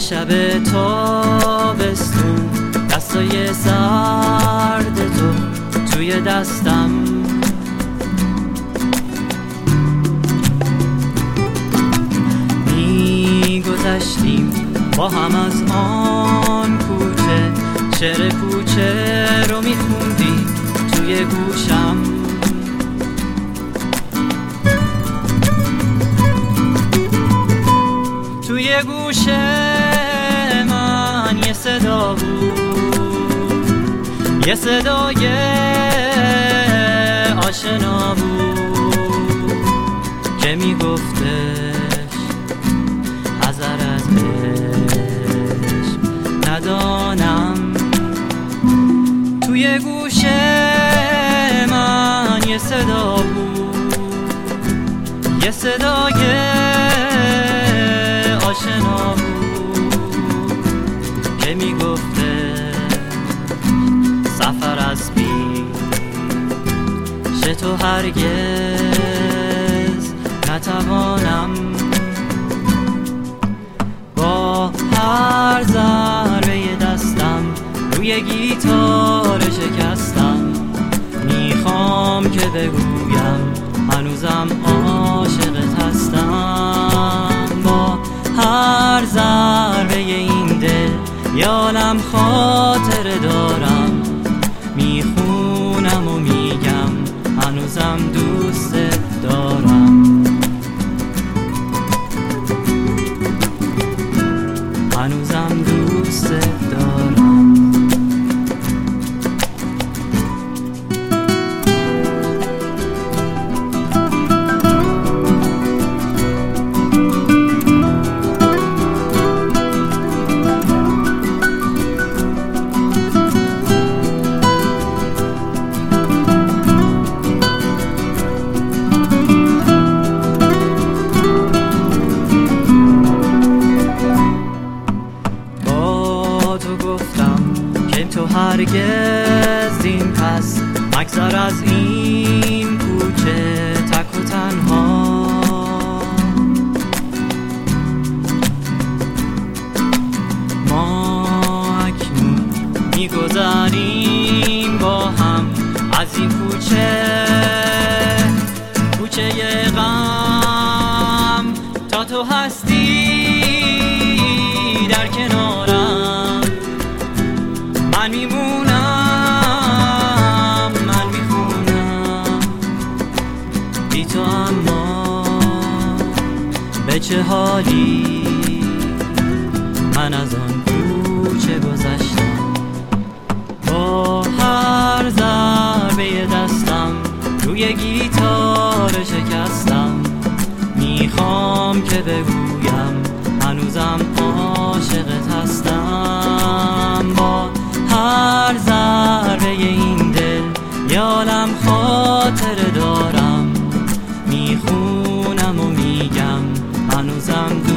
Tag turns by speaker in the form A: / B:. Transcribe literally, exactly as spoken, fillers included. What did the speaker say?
A: شب تابستون دستای سرد تو توی دستم، میگذشتیم با هم از آن کوچه، شعر کوچه رو میخوندی توی گوشم. توی گوش من یه صدا بود، یه صدای آشنا بود که میگفتش حذر از عشق ندانم. توی گوش من یه صدا بود، یه صدای آشنا بود که میگفته سفر از پیش تو هرگز نتوانم. با هر ضربه دستم روی گیتار شکستم، میخوام که بگویم هنوزم عاشقت هستم. با هر ضربه این دل یالم خاطر دارم، میخونم و میگم هنوزم دوست دارم، هنوزم دوست دارم. تو هرگز این پس مگذر از این کوچه تک و تنها. ما اکنون میگذریم با هم از این کوچه، کوچه غم، تا تو هستی در کنارم. من میمونم، من میخونم بی تو، اما به چه حالی من از آن کوچه گذشتم. با هر ضربه دستم روی گیتار شکستم، میخوام که بگویم هنوزم عاشقت هستم. با هر ضربه این دل یالم خاطر دارم، میخونم و میگم هنوزم